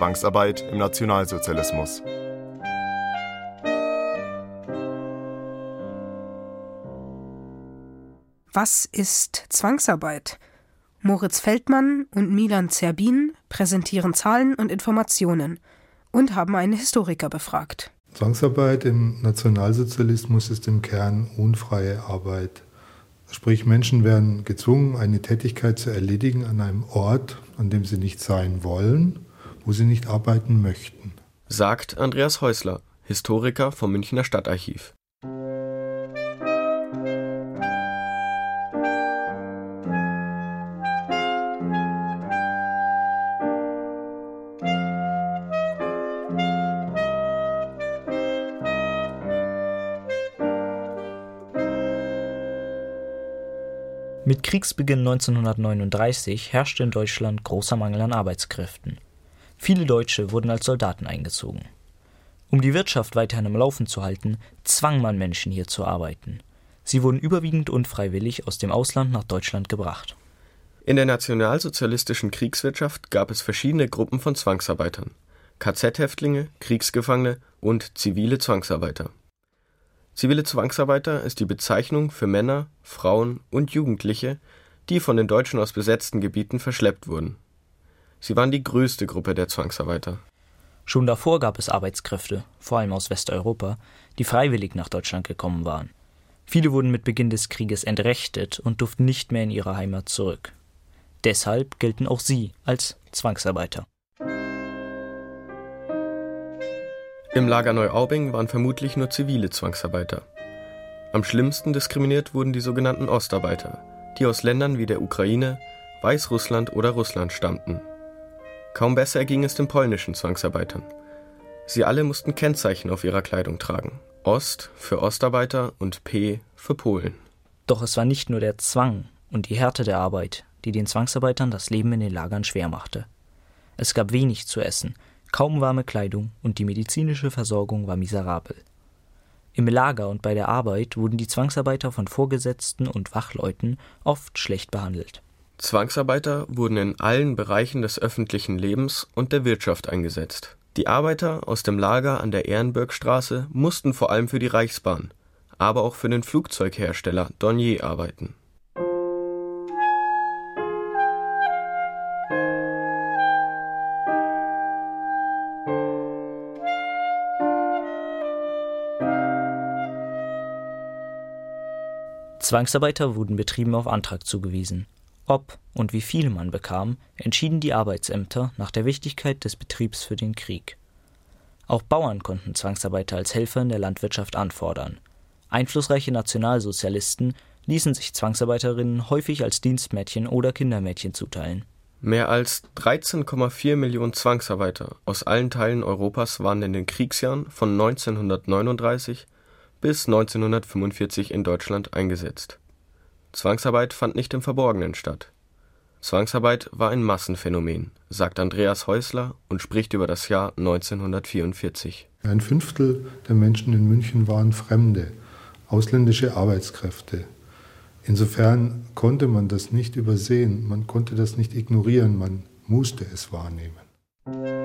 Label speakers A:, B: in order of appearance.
A: Zwangsarbeit im Nationalsozialismus.
B: Was ist Zwangsarbeit? Moritz Feldmann und Milan Zerbin präsentieren Zahlen und Informationen und haben einen Historiker befragt.
C: Zwangsarbeit im Nationalsozialismus ist im Kern unfreie Arbeit. Sprich, Menschen werden gezwungen, eine Tätigkeit zu erledigen an einem Ort, an dem sie nicht sein wollen, wo sie nicht arbeiten möchten.
D: Sagt Andreas Häusler, Historiker vom Münchner Stadtarchiv.
E: Mit Kriegsbeginn 1939 herrschte in Deutschland großer Mangel an Arbeitskräften. Viele Deutsche wurden als Soldaten eingezogen. Um die Wirtschaft weiterhin am Laufen zu halten, zwang man Menschen hier zu arbeiten. Sie wurden überwiegend unfreiwillig aus dem Ausland nach Deutschland gebracht.
D: In der nationalsozialistischen Kriegswirtschaft gab es verschiedene Gruppen von Zwangsarbeitern: KZ-Häftlinge, Kriegsgefangene und zivile Zwangsarbeiter. Zivile Zwangsarbeiter ist die Bezeichnung für Männer, Frauen und Jugendliche, die von den Deutschen aus besetzten Gebieten verschleppt wurden. Sie waren die größte Gruppe der Zwangsarbeiter.
E: Schon davor gab es Arbeitskräfte, vor allem aus Westeuropa, die freiwillig nach Deutschland gekommen waren. Viele wurden mit Beginn des Krieges entrechtet und durften nicht mehr in ihre Heimat zurück. Deshalb gelten auch sie als Zwangsarbeiter.
D: Im Lager Neuaubing waren vermutlich nur zivile Zwangsarbeiter. Am schlimmsten diskriminiert wurden die sogenannten Ostarbeiter, die aus Ländern wie der Ukraine, Weißrussland oder Russland stammten. Kaum besser ging es den polnischen Zwangsarbeitern. Sie alle mussten Kennzeichen auf ihrer Kleidung tragen: Ost für Ostarbeiter und P für Polen.
E: Doch es war nicht nur der Zwang und die Härte der Arbeit, die den Zwangsarbeitern das Leben in den Lagern schwer machte. Es gab wenig zu essen, kaum warme Kleidung und die medizinische Versorgung war miserabel. Im Lager und bei der Arbeit wurden die Zwangsarbeiter von Vorgesetzten und Wachleuten oft schlecht behandelt.
D: Zwangsarbeiter wurden in allen Bereichen des öffentlichen Lebens und der Wirtschaft eingesetzt. Die Arbeiter aus dem Lager an der Ehrenbergstraße mussten vor allem für die Reichsbahn, aber auch für den Flugzeughersteller Dornier arbeiten.
E: Zwangsarbeiter wurden Betrieben auf Antrag zugewiesen. Ob und wie viel man bekam, entschieden die Arbeitsämter nach der Wichtigkeit des Betriebs für den Krieg. Auch Bauern konnten Zwangsarbeiter als Helfer in der Landwirtschaft anfordern. Einflussreiche Nationalsozialisten ließen sich Zwangsarbeiterinnen häufig als Dienstmädchen oder Kindermädchen zuteilen.
D: Mehr als 13,4 Millionen Zwangsarbeiter aus allen Teilen Europas waren in den Kriegsjahren von 1939 bis 1945 in Deutschland eingesetzt. Zwangsarbeit fand nicht im Verborgenen statt. Zwangsarbeit war ein Massenphänomen, sagt Andreas Häusler und spricht über das Jahr 1944.
C: Ein Fünftel der Menschen in München waren Fremde, ausländische Arbeitskräfte. Insofern konnte man das nicht übersehen, man konnte das nicht ignorieren, man musste es wahrnehmen.